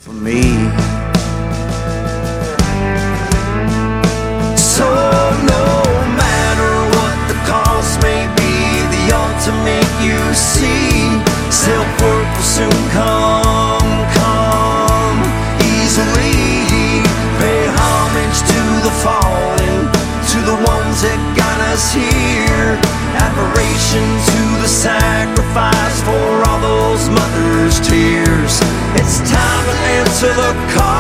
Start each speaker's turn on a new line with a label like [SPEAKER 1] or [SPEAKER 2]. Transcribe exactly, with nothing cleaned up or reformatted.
[SPEAKER 1] for me. So no matter what the cost may be, the ultimate you see, self-worth will soon come, come easily. Pay homage to the fallen, to the ones that got us here. Admiration to the sacrifice for all those mothers' tears. It's time to answer the call.